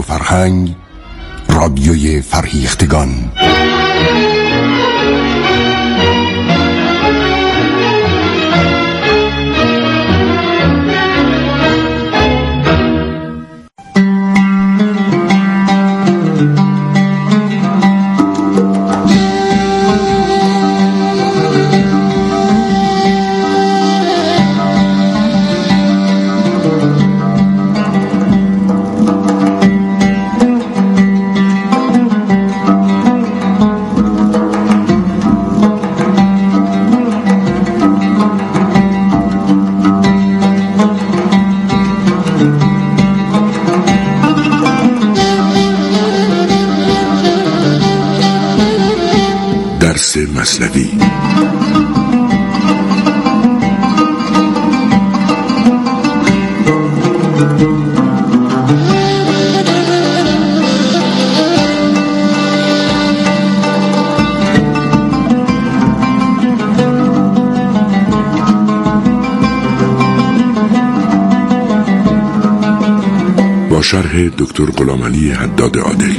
رادیو فرهنگ، رادیوی فرهیختگان. درس مثنوی. با شرح دکتر غلامعلی حداد عادل.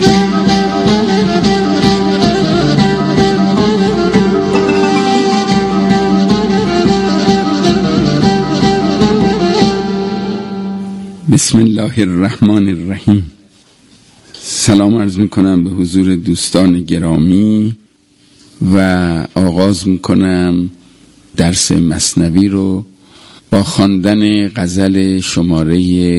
بسم الله الرحمن الرحیم. سلام عرض میکنم به حضور دوستان گرامی و آغاز میکنم درس مثنوی رو با خواندن غزل شماره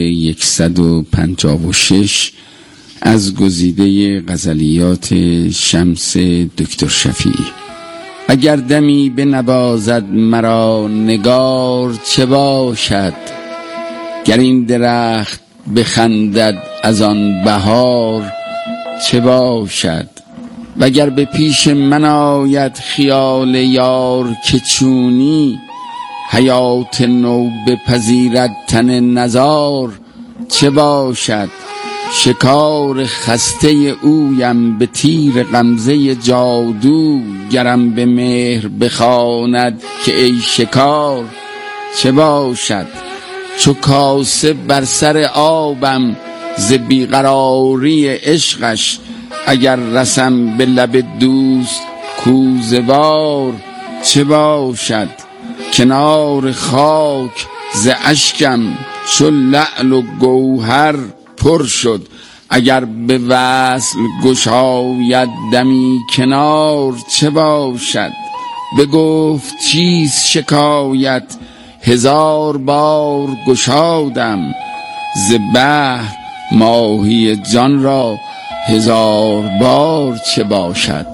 156 از گزیده غزلیات شمس دکتر شفیعی. اگر دمی بنوازد مرا نگار چه باشد، گر این درخت بخندد از آن بهار چه باشد، وگر به پیش من آید خیال یار که چونی حیات نو بپذیرد تن نزار چه باشد، شکار خسته اویم به تیر غمزه جادو گرم به مهر بخواند که ای شکار چه باشد، چو کاسه بر سر آبم ز بیقراری عشقش اگر رسم به لب دوست کوزه وار چه باشد، کنار خاک ز اشکم چو لعل و گوهر پر شد اگر به وصل گشاید دمی کنار چه باشد، بگفت چیست شکایت هزار بار گشادم ز بحر ماهی جان را هزار بار چه باشد.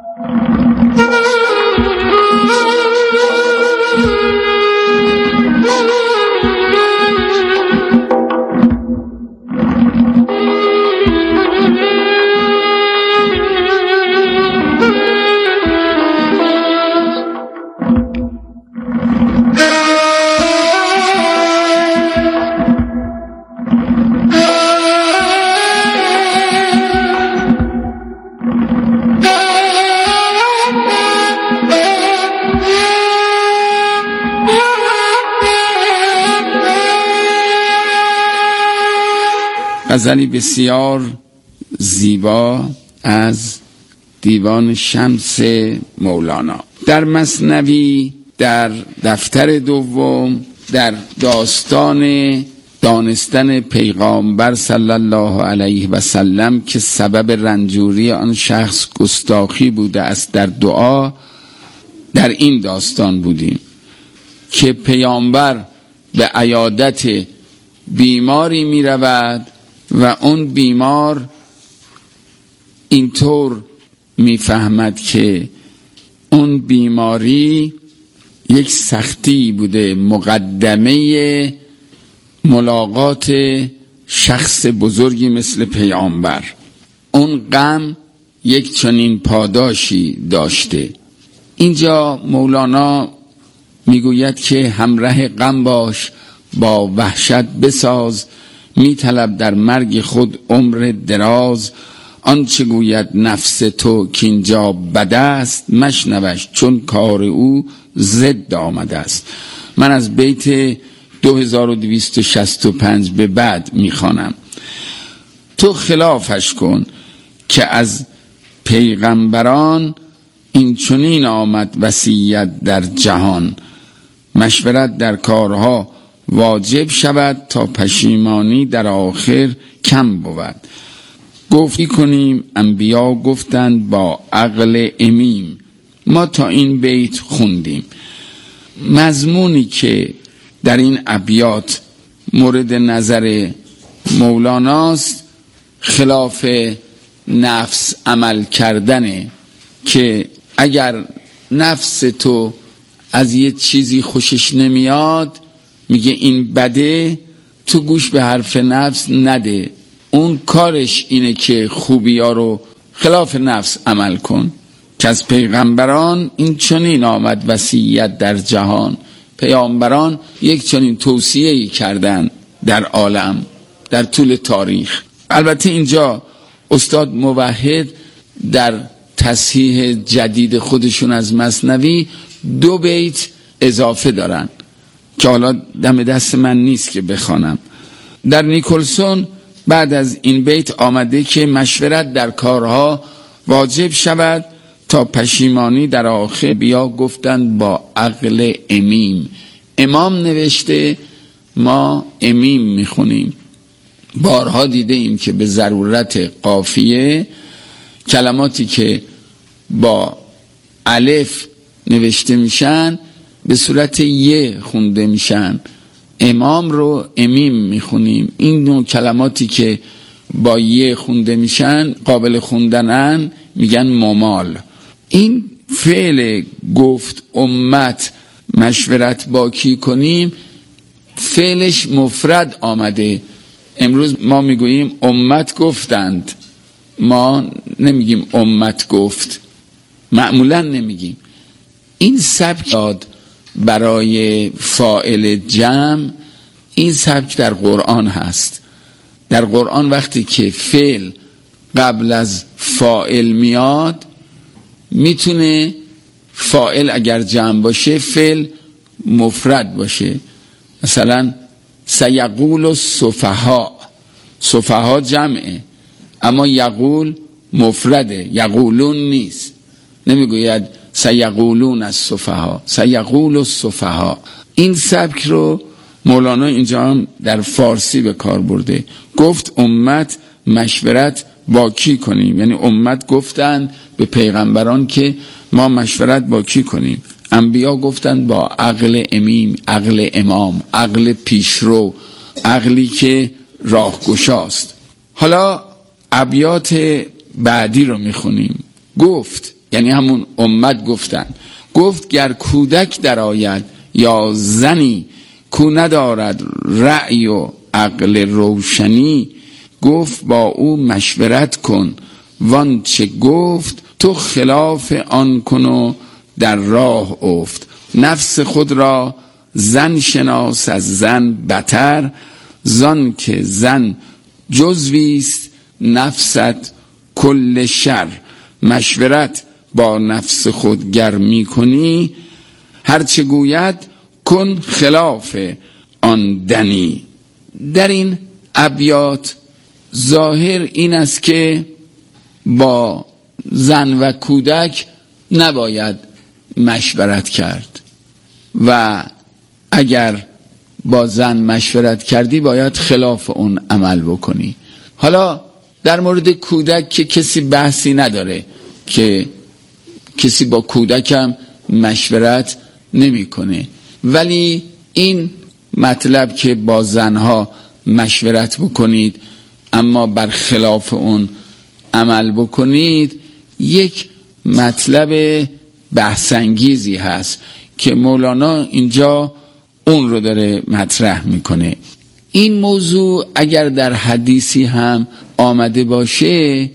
غزلی بسیار زیبا از دیوان شمس مولانا. در مثنوی در دفتر دوم در داستان دانستن پیغامبر صلی الله علیه و سلم که سبب رنجوری آن شخص گستاخی بوده است در دعا، در این داستان بودیم که پیامبر به عیادت بیماری می رود و اون بیمار اینطور میفهمد که اون بیماری یک سختی بوده، مقدمه ملاقات شخص بزرگی مثل پیامبر. اون غم یک چنین پاداشی داشته. اینجا مولانا میگوید که همراه غم باش، با وحشت بساز، میطلب در مرگ خود عمر دراز، آنچه گوید نفس تو که اینجا بد است مشنوش چون کار او ضد آمده است. من از بیت 2265 به بعد میخوانم. تو خلافش کن که از پیغمبران این چنین آمد وصیت در جهان. مشورت در کارها واجب شود تا پشیمانی در آخر کم بود. گفتی کنیم انبیا گفتند با عقل امیم. ما تا این بیت خوندیم. مضمونی که در این ابیات مورد نظر مولاناست خلاف نفس عمل کردنه، که اگر نفس تو از یه چیزی خوشش نمیاد میگه این بده، تو گوش به حرف نفس نده. اون کارش اینه که خوبیا رو خلاف نفس عمل کن. که از پیغمبران این چنین آمد وصیت در جهان. پیامبران یک چنین توصیه‌ای کردن در عالم در طول تاریخ. البته اینجا استاد موحد در تصحیح جدید خودشون از مثنوی 2 بیت اضافه دارن که حالا دم دست من نیست که بخوانم. در نیکلسون بعد از این بیت آمده که مشورت در کارها واجب شود تا پشیمانی در آخر بیا گفتند با عقل امیم. امام نوشته، ما امیم میخونیم. بارها دیده ایم که به ضرورت قافیه کلماتی که با الف نوشته میشن به صورت ی خونده میشن. امام رو امیم میخونیم. این نوع کلماتی که با ی خونده میشن قابل خوندنن میگن ممال. این فعل گفت امت مشورت با کی کنیم فعلش مفرد آمده. امروز ما میگوییم امت گفتند، ما نمیگیم امت گفت، معمولا نمیگیم. این سبک داد برای فاعل جمع. این سبک در قرآن هست. در قرآن وقتی که فعل قبل از فاعل میاد میتونه فاعل اگر جمع باشه فعل مفرد باشه. مثلا سیقول السفهاء، سفهاء جمعه اما یقول مفرده، یقولون نیست. نمیگوید سیقولون السفهاء، سیقول السفهاء. این سبک رو مولانا اینجا هم در فارسی به کار برده. گفت امت مشورت با کی کنیم، یعنی امت گفتن به پیغمبران که ما مشورت با کی کنیم. انبیا گفتن با عقل امیم، عقل امام، عقل پیشرو، عقلی که راهگشاست. حالا ابیات بعدی رو میخونیم. گفت یعنی همون امت گفتن. گفت گر کودک درآید یا زنی کو ندارد رأی و عقل روشنی، گفت با او مشورت کن وان چه گفت تو خلاف آن کن و در راه افت. نفس خود را زن شناس از زن بتر، زان که زن جزویست نفست کل شر. مشورت با نفس خود گر می کنی، هرچه گوید کن خلاف آن دنی. در این ابیات ظاهر این است که با زن و کودک نباید مشورت کرد و اگر با زن مشورت کردی باید خلاف اون عمل بکنی. حالا در مورد کودک که کسی بحثی نداره که کسی با کودکم مشورت نمیکنه، ولی این مطلب که با زنها مشورت بکنید اما بر خلاف اون عمل بکنید یک مطلب بحث‌انگیزی هست که مولانا اینجا اون رو داره مطرح میکنه. این موضوع اگر در حدیثی هم آمده باشه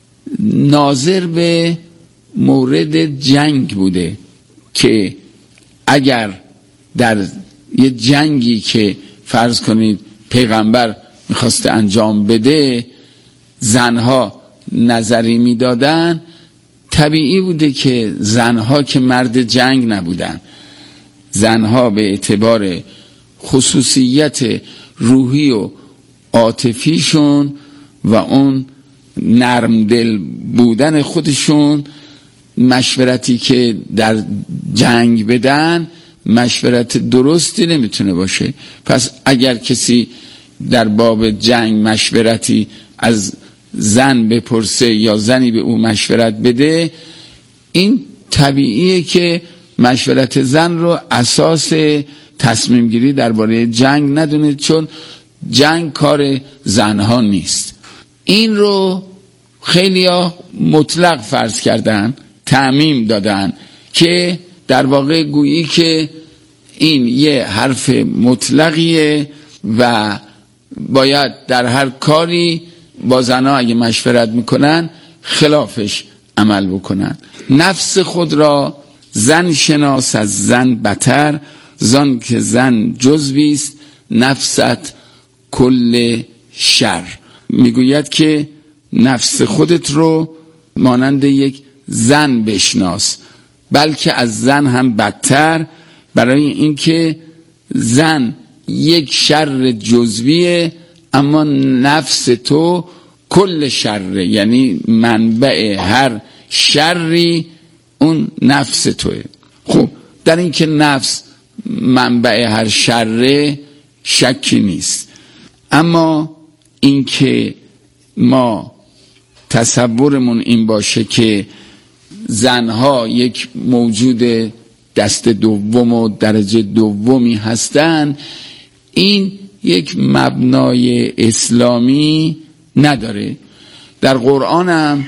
ناظر به مورد جنگ بوده که اگر در یه جنگی که فرض کنید پیغمبر میخواسته انجام بده زنها نظری میدادن، طبیعی بوده که زنها که مرد جنگ نبودن، زنها به اعتبار خصوصیت روحی و عاطفیشون و اون نرم دل بودن خودشون، مشورتی که در جنگ بدن مشورت درستی نمیتونه باشه. پس اگر کسی در باب جنگ مشورتی از زن بپرسه یا زنی به او مشورت بده، این طبیعیه که مشورت زن رو اساس تصمیم گیری درباره جنگ ندونه، چون جنگ کار زنها نیست. این رو خیلیا مطلق فرض کردن، تعمیم دادن که در واقع گویی که این یه حرف مطلقیه و باید در هر کاری با زنها اگه مشورت میکنن خلافش عمل بکنن. نفس خود را زن شناس از زن بتر، زان که زن جزویست نفست کل شر. میگوید که نفس خودت رو مانند یک زن بشناس، بلکه از زن هم بدتر، برای اینکه زن یک شر جزویه اما نفس تو کل شره، یعنی منبع هر شری اون نفس توه. خب در این که نفس منبع هر شره شکی نیست، اما این که ما تصورمون این باشه که زنها یک موجود دست دوم و درجه دومی هستن، این یک مبنای اسلامی نداره. در قرآن هم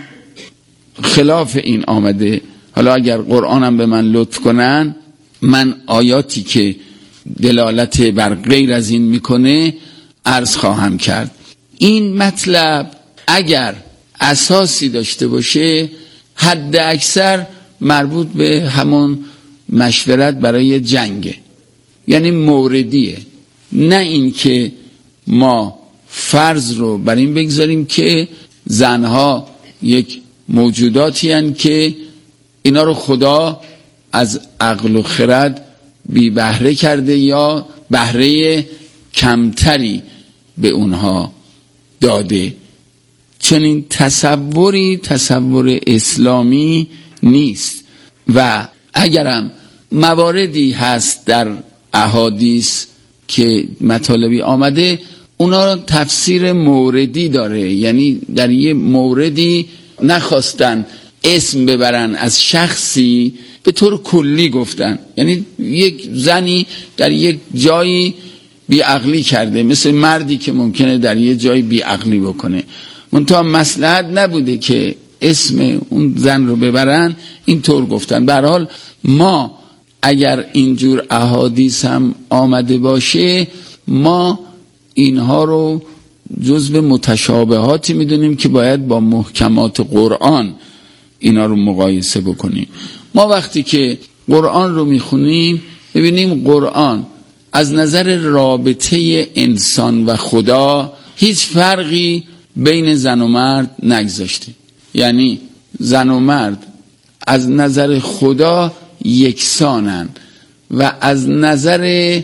خلاف این آمده. حالا اگر قرآن هم به من لطف کنن، من آیاتی که دلالت بر غیر از این میکنه عرض خواهم کرد. این مطلب اگر اساسی داشته باشه، حد اکثر مربوط به همون مشورت برای جنگه، یعنی موردیه، نه این که ما فرض رو بر این بگذاریم که زنها یک موجوداتی هستند که اینا رو خدا از عقل و خرد بی بهره کرده یا بهره کمتری به اونها داده. چنین تصوری تصور اسلامی نیست. و اگرم مواردی هست در احادیث که مطالبی آمده، اونا تفسیر موردی داره، یعنی در یه موردی نخواستن اسم ببرن از شخصی، به طور کلی گفتن. یعنی یک زنی در یک جایی بیعقلی کرده، مثل مردی که ممکنه در یک جایی بیعقلی بکنه، منتها مصلحت نبوده که اسم اون زن رو ببرن، اینطور گفتن. به هر حال ما اگر اینجور احادیث هم آمده باشه، ما اینها رو جزو متشابهاتی میدونیم که باید با محکمات قرآن اینا رو مقایسه بکنیم. ما وقتی که قرآن رو میخونیم، ببینیم قرآن از نظر رابطه انسان و خدا هیچ فرقی بین زن و مرد نگذاشته. یعنی زن و مرد از نظر خدا یکسانن و از نظر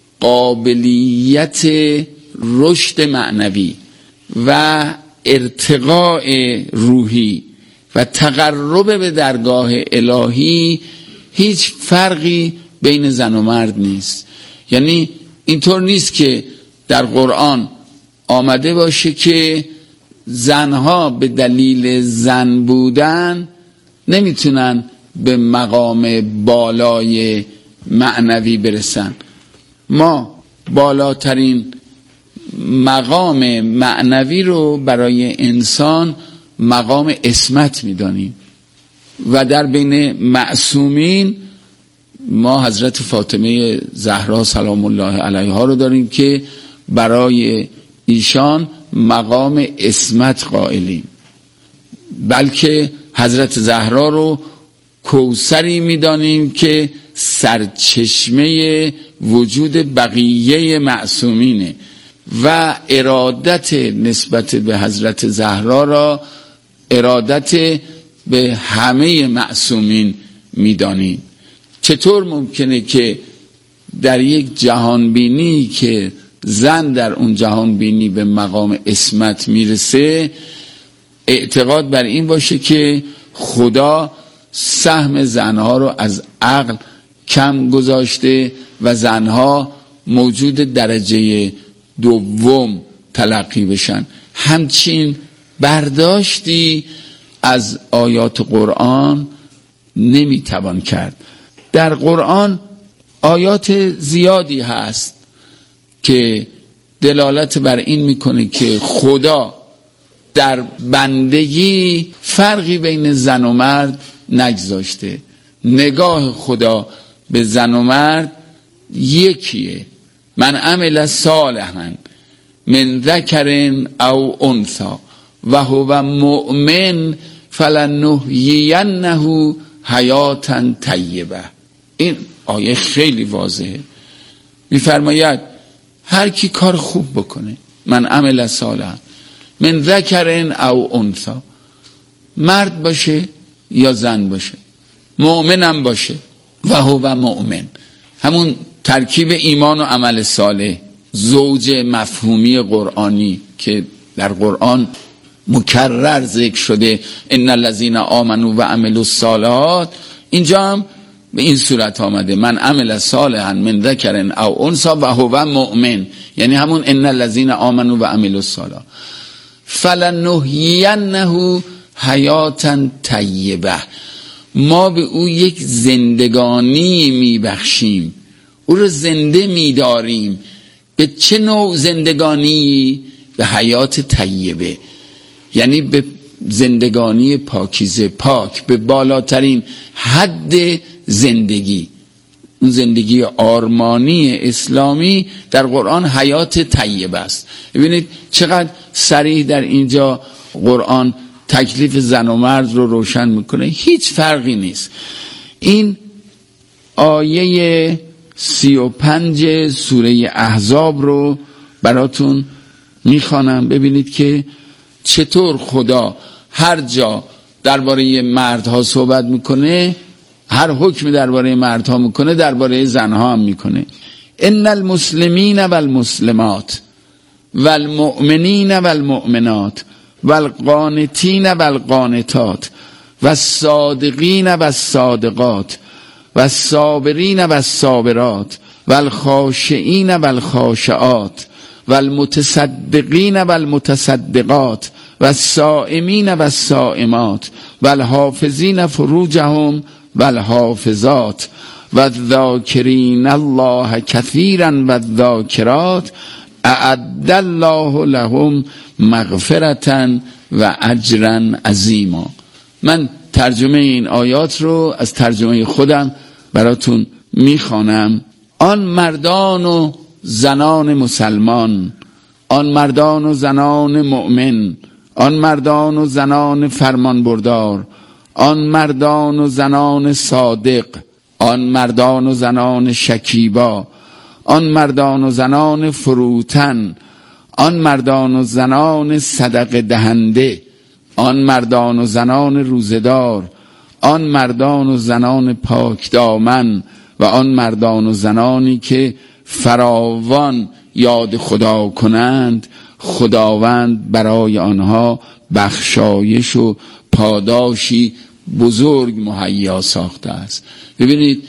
قابلیت رشد معنوی و ارتقاء روحی و تقرب به درگاه الهی هیچ فرقی بین زن و مرد نیست. یعنی اینطور نیست که در قرآن آمده باشه که زنها به دلیل زن بودن نمیتونن به مقام بالای معنوی برسن. ما بالاترین مقام معنوی رو برای انسان مقام عصمت میدانیم و در بین معصومین ما حضرت فاطمه زهرا سلام الله علیها رو داریم که برای ایشان مقام عصمت قائلیم، بلکه حضرت زهرا رو کوثری میدانیم که سرچشمه وجود بقیه معصومینه و ارادت نسبت به حضرت زهرا را ارادت به همه معصومین میدانیم. چطور ممکنه که در یک جهانبینی که زن در اون جهان بینی به مقام عصمت میرسه، اعتقاد بر این باشه که خدا سهم زنها رو از عقل کم گذاشته و زنها موجود درجه دوم تلقی بشن. همچین برداشتی از آیات قرآن نمیتوان کرد. در قرآن آیات زیادی هست که دلالت بر این میکنه که خدا در بندگی فرقی بین زن و مرد نگذاشته. نگاه خدا به زن و مرد یکیه. من عمل صالحا من ذکر او انثی و هو مؤمن فلنحیینه حیاتا طیبه. این آیه خیلی واضحه. میفرماید هر کی کار خوب بکنه، من عمل صالحا من ذکر او انثی، مرد باشه یا زن باشه، مؤمنم باشه، و هو مؤمن، همون ترکیب ایمان و عمل صالح، زوج مفهومی قرآنی که در قرآن مکرر ذکر شده، ان الذين آمنوا و عملوا الصالحات، اینجا هم به این صورت آمده، من عمل صالحا من ذکر او انثی و هو مؤمن، یعنی همون ان الذين آمنوا و عملوا الصالحات فلنحیینه حیاتا طیبه. ما به او یک زندگانی میبخشیم، او رو زنده میداریم. به چه نوع زندگانی؟ به حیات طیبه، یعنی به زندگانی پاکیزه، پاک، به بالاترین حد زندگی. اون زندگی آرمانی اسلامی در قرآن حیات طیبه است. ببینید چقدر صریح در اینجا قرآن تکلیف زن و مرد رو روشن میکنه، هیچ فرقی نیست. این آیه 35 سوره احزاب رو براتون میخوانم، ببینید که چطور خدا هر جا درباره مردها صحبت میکنه، هر حکم درباره مردها میکنه درباره زنها هم میکنه. ان المسلمین والمسلمات والمؤمنین والمؤمنات والقانتین والقانتات والصادقین والصادقات والصابرین والصابرات والخاشعین والخاشعات والمتصدقین والمتصدقات والصائمین والصائمات والحافظین فروجهم والحافظات والذاکرین الله کثیرا والذاکرات اعد الله لهم مغفرة و اجرا عظیما. من ترجمه این آیات رو از ترجمه خودم براتون میخوانم. آن مردان و زنان مسلمان، آن مردان و زنان مؤمن، آن مردان و زنان فرمانبردار، آن مردان و زنان صادق، آن مردان و زنان شکیبا، آن مردان و زنان فروتن، آن مردان و زنان صدقه دهنده، آن مردان و زنان روزدار، آن مردان و زنان پاک دامن و آن مردان و زنانی که فراوان یاد خدا کنند، خداوند برای آنها بخشایش و پاداشی بزرگ مهیا ساخته است. ببینید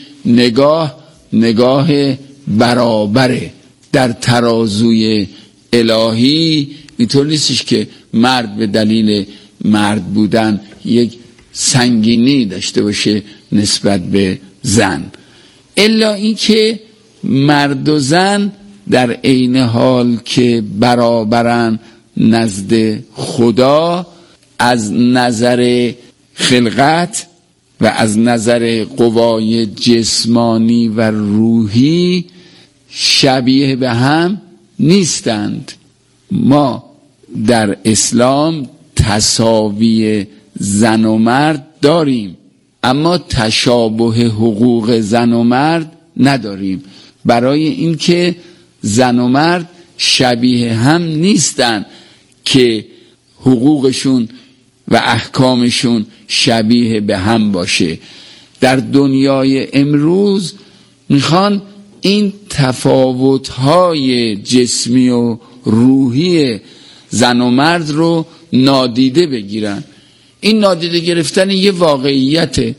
نگاه برابره در ترازوی الهی. اینطور نیستش که مرد به دلیل مرد بودن یک سنگینی داشته باشه نسبت به زن، الا اینکه مرد و زن در عین حال که برابرن نزد خدا، از نظر خلقت و از نظر قوای جسمانی و روحی شبیه به هم نیستند. ما در اسلام تساوی زن و مرد داریم، اما تشابه حقوق زن و مرد نداریم، برای اینکه زن و مرد شبیه هم نیستن که حقوقشون و احکامشون شبیه به هم باشه. در دنیای امروز میخوان این تفاوت‌های جسمی و روحی زن و مرد رو نادیده بگیرن. این نادیده گرفتن یه واقعیته.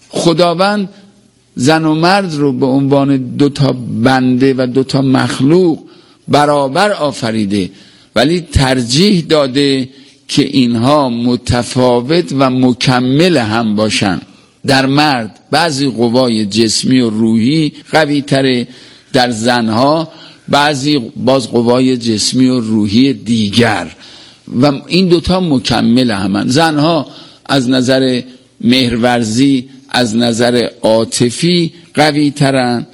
خداوند زن و مرد رو به عنوان دوتا بنده و دوتا مخلوق برابر آفریده، ولی ترجیح داده که اینها متفاوت و مکمل هم باشن. در مرد بعضی قوای جسمی و روحی قوی تره، در زنها بعضی باز قوای جسمی و روحی دیگر، و این دوتا مکمل همن. زنها از نظر مهرورزی، از نظر عاطفی قوی ترن،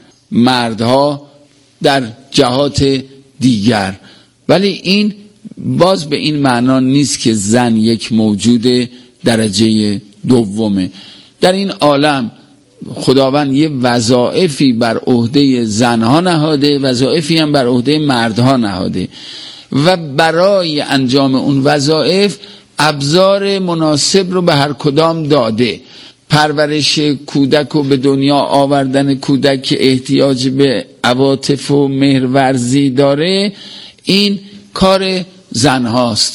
مردها در جهات دیگر. ولی این باز به این معنا نیست که زن یک موجود درجه دومه. در این عالم خداوند یه وظایفی بر عهده زنها نهاده، وظایفی هم بر عهده مردها نهاده، و برای انجام اون وظایف ابزار مناسب رو به هر کدام داده. پرورش کودک و به دنیا آوردن کودک که احتیاج به عواطف و مهرورزی داره، این کار زن هاست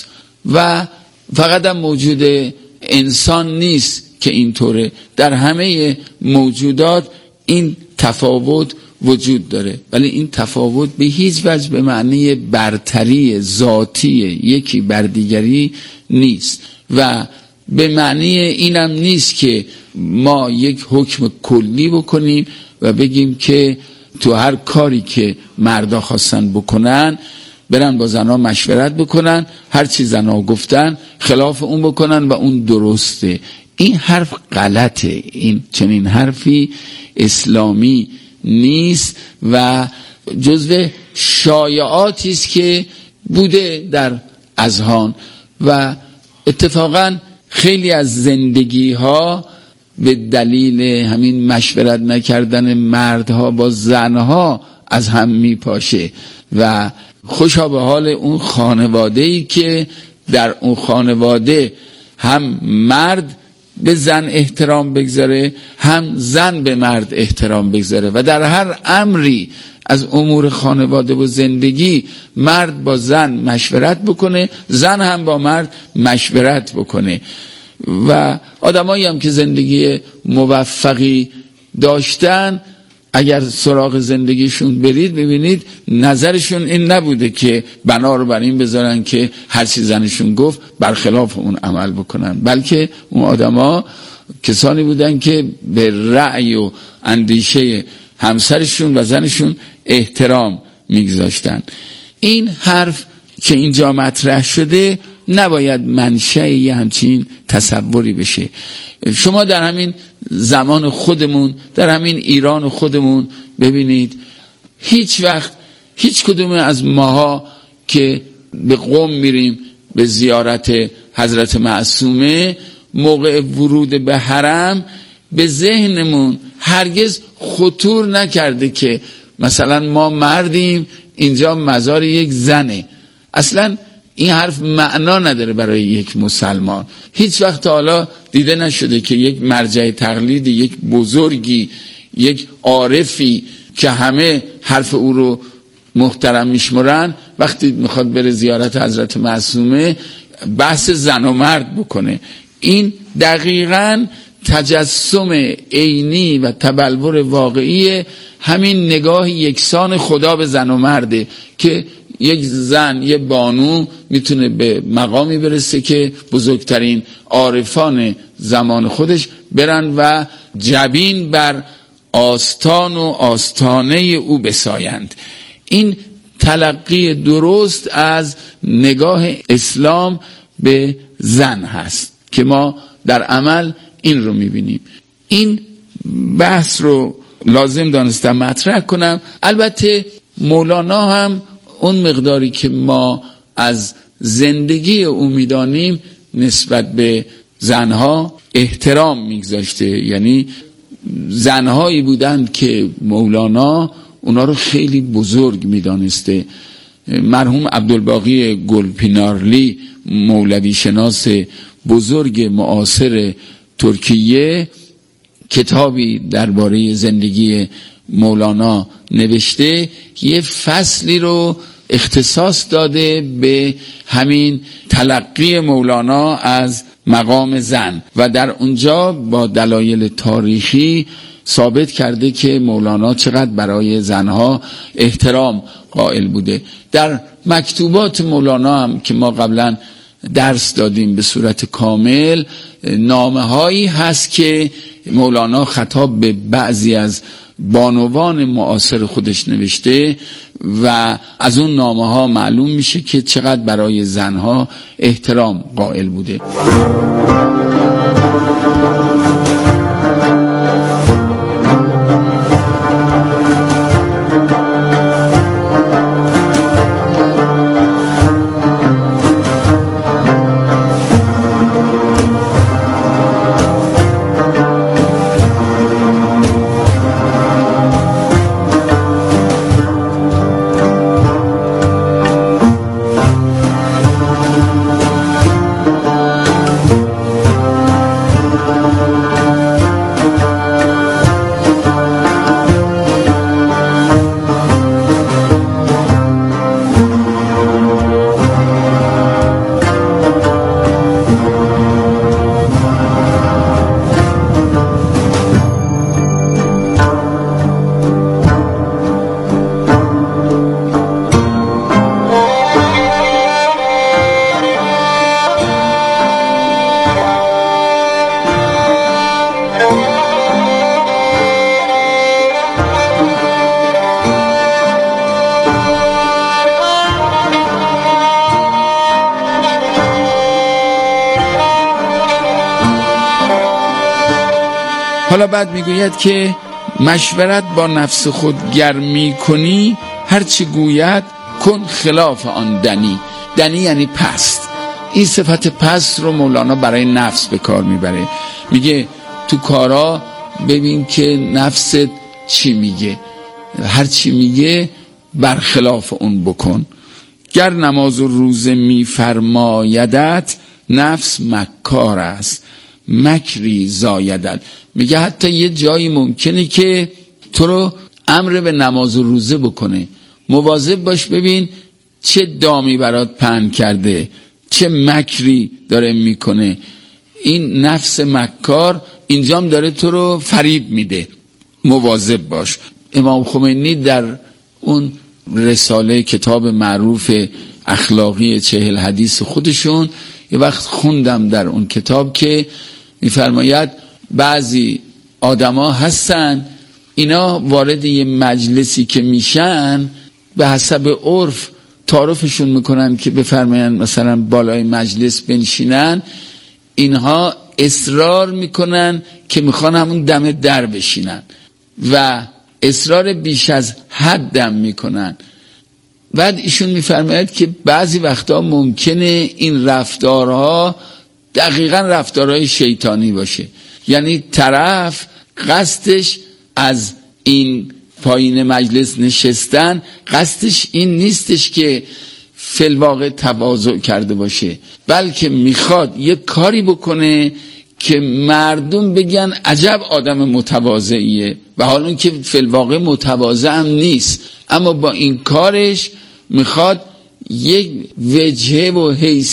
و فقط هم موجود انسان نیست که اینطوره. در همه موجودات این تفاوت وجود داره، ولی این تفاوت به هیچ وجه به معنی برتری ذاتی یکی بر دیگری نیست، و به معنی اینم نیست که ما یک حکم کلی بکنیم و بگیم که تو هر کاری که مردا خواستن بکنن برن با زنها مشورت بکنن، هر چی زنها گفتن خلاف اون بکنن و اون درسته. این حرف غلطه. این چنین حرفی اسلامی نیست و جزو شایعاتی است که بوده در اذهان، و اتفاقا خیلی از زندگی ها به دلیل همین مشورت نکردن مردها با زنها از هم میپاشه، و خوشا به حال اون خانواده‌ای که در اون خانواده هم مرد به زن احترام بگذاره، هم زن به مرد احترام بگذاره، و در هر امری از امور خانواده و زندگی مرد با زن مشورت بکنه، زن هم با مرد مشورت بکنه. و آدمایی هم که زندگی موفقی داشتن، اگر سراغ زندگیشون برید ببینید نظرشون این نبوده که بنا رو بر این بذارن که هر چی زنشون گفت برخلاف اون عمل بکنن، بلکه اون آدما کسانی بودن که به رأی و اندیشه همسرشون و زنشون احترام میگذاشتن. این حرف که اینجا مطرح شده نباید منشأ یه همچین تصوری بشه. شما در همین زمان خودمون، در همین ایران خودمون ببینید، هیچ وقت هیچ کدوم از ماها که به قم میریم به زیارت حضرت معصومه، موقع ورود به حرم به ذهنمون هرگز خطور نکرده که مثلا ما مردیم اینجا مزار یک زنه. اصلا این حرف معنا نداره برای یک مسلمان. هیچ وقت تا حالا دیده نشده که یک مرجع تقلیدی، یک بزرگی، یک عارفی که همه حرف او رو محترم میشمرن، وقتی میخواد بره زیارت حضرت معصومه بحث زن و مرد بکنه. این دقیقاً تجسم عینی و تبلور واقعی همین نگاه یکسان خدا به زن و مرده که یک زن، یک بانو میتونه به مقامی برسه که بزرگترین عارفان زمان خودش برن و جبین بر آستان و آستانه او بسایند. این تلقی درست از نگاه اسلام به زن هست که ما در عمل این رو میبینیم. این بحث رو لازم دانستم مطرح کنم. البته مولانا هم اون مقداری که ما از زندگی او میدانیم نسبت به زنها احترام میگذاشته. یعنی زنهایی بودند که مولانا اونا رو خیلی بزرگ میدانسته. مرحوم عبدالباقی گلپینارلی، مولوی شناس بزرگ معاصر ترکیه، کتابی درباره زندگی مولانا نوشته یه فصلی رو اختصاص داده به همین تلقی مولانا از مقام زن و در اونجا با دلایل تاریخی ثابت کرده که مولانا چقدر برای زنها احترام قائل بوده. در مکتوبات مولانا هم که ما قبلا درس دادیم به صورت کامل، نامه هایی هست که مولانا خطاب به بعضی از بانوان معاصر خودش نوشته و از اون نامه ها معلوم میشه که چقدر برای زنها احترام قائل بوده. حالا بعد میگوید که مشورت با نفس خود گرمی کنی، هرچی گوید کن خلاف آن دنی. دنی یعنی پست. این صفت پست رو مولانا برای نفس به کار میبره. میگه تو کارا ببین که نفست چی میگه، هرچی میگه برخلاف اون بکن. گر نماز و روزه میفرمایدت، نفس مکار است مکری زایدت. میگه حتی یه جایی ممکنه که تو رو امر به نماز و روزه بکنه، مواظب باش ببین چه دامی برات پهن کرده، چه مکری داره میکنه. این نفس مکار اینجام داره تو رو فریب میده، مواظب باش. امام خمینی در اون رساله کتاب معروف اخلاقی 40 حدیث خودشون یه وقت خوندم در اون کتاب که میفرماید بعضی آدما هستن اینا وارد یه مجلسی که میشن به حسب عرف تعارفشون میکنن که بفرماین مثلا بالای مجلس بنشینن، اینها اصرار میکنن که میخوان همون دم در بشینن و اصرار بیش از حدم میکنن. بعد ایشون میفرماید که بعضی وقتا ممکنه این رفتارها دقیقاً رفتارهای شیطانی باشه، یعنی طرف قصدش از این پایین مجلس نشستن قصدش این نیستش که فی الواقع تواضع کرده باشه، بلکه میخواد یک کاری بکنه که مردم بگن عجب آدم متواضعیه، و حالا که فی الواقع متواضع هم نیست، اما با این کارش میخواد یک وجهه و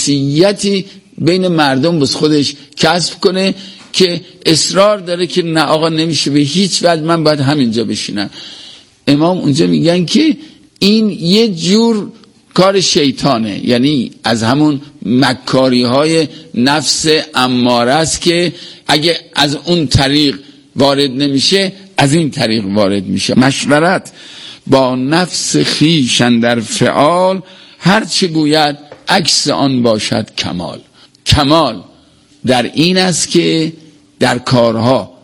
حیثیتی بین مردم بس خودش کسب کنه که اصرار داره که نه آقا نمیشه به هیچ وجه، من باید همینجا بشینم. امام اونجا میگن که این یه جور کار شیطانه، یعنی از همون مکاری های نفس اماره است که اگه از اون طریق وارد نمیشه از این طریق وارد میشه. مشورت با نفس خویش اندر فعال، هر چه گوید عکس آن باشد کمال. کمال در این است که در کارها